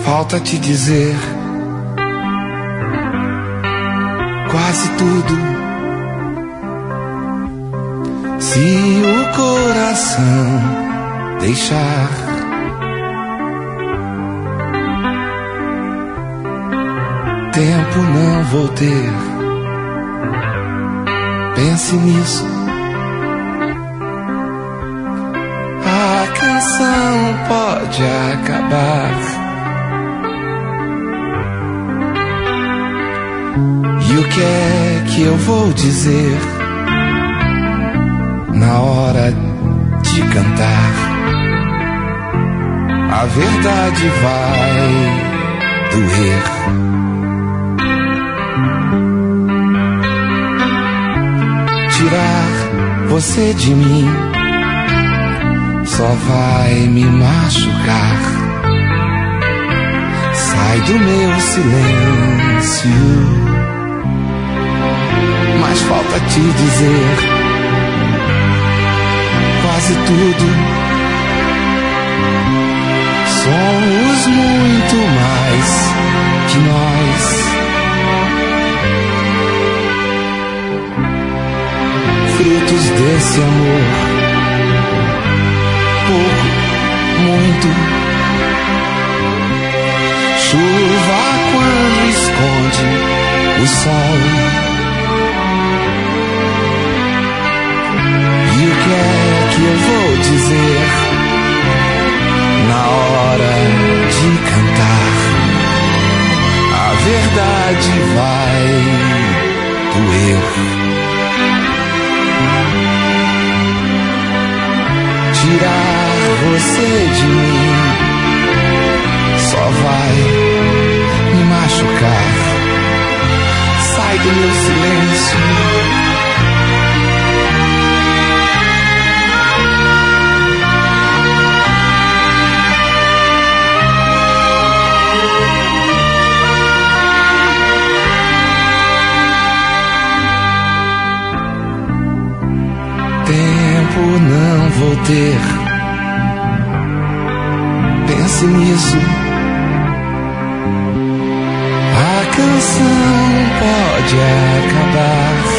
Falta te dizer quase tudo. Se o coração deixar, tempo não vou ter. Pense nisso. A canção pode acabar e o que é que eu vou dizer na hora de cantar? A verdade vai doer. Tirar você de mim só vai me machucar. Sai do meu silêncio, mas falta te dizer quase tudo. Somos muito mais que nós. Frutos desse amor, pouco, muito. Chuva quando esconde o sol. E o que é que eu vou dizer na hora de cantar? A verdade vai doer. Tirar você de mim só vai me machucar. Sai do meu silêncio. Tempo não vou ter. Pense nisso. A canção pode acabar